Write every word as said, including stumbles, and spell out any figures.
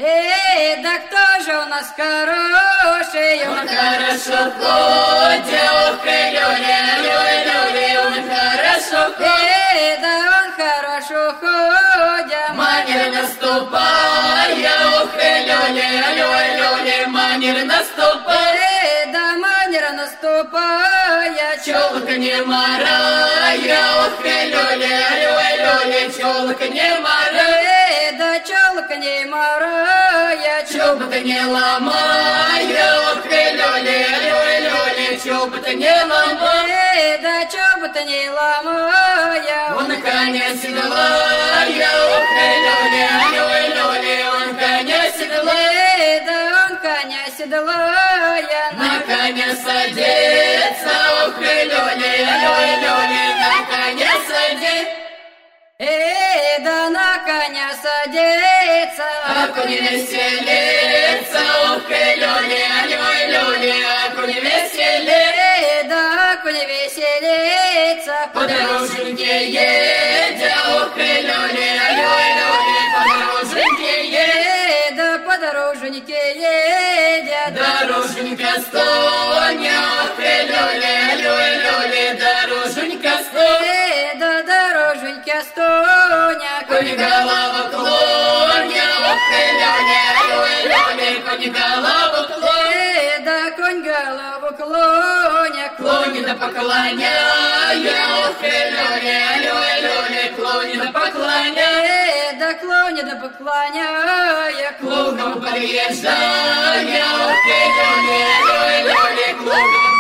Эй, да кто же у нас хороший? Он хорошо ходит, ох, люли, люли, люли, он хорошо ходит. Эй, да он хорошо ходит, манер наступая, ох, люли, люли, люли, манер наступая. Эй, да манер наступая, челка не марая, ох, люли, люли, люли, челка не марая. Эй, да челка не марая, чобота не ломая, ох, люли, люли, люли, чобота не ломая. Эй, да чобота не ломая, он на коня седлая, ох, люли, люли, люли, он коня седлая. Эй, да он коня седлая, на коня садится, ох, люли, люли, люли, на коня садится. Эй, да на коня садится, а кони веселится, ох, люли, люли, люли, а кони веселится. Эй, да кони веселится, по дороженьке едя, ох, люли, люли, люли, по дороженьке едя. Эй, да по дороженьке едя, дороженька стоня, ох, люли, люли, люли, дороженька стоня. Эй, да дороженька стоня, конь голова клоня, ох, люли, люли, люли, конь голова клоня. Эй, да конь голову клоня, клоня да поклоняя, ох, люли, люли, люли, клоня да поклоняя. Эй, да клоня да поклоняя, к лугам подъезжая, ох, люли, люли, люли, к лугам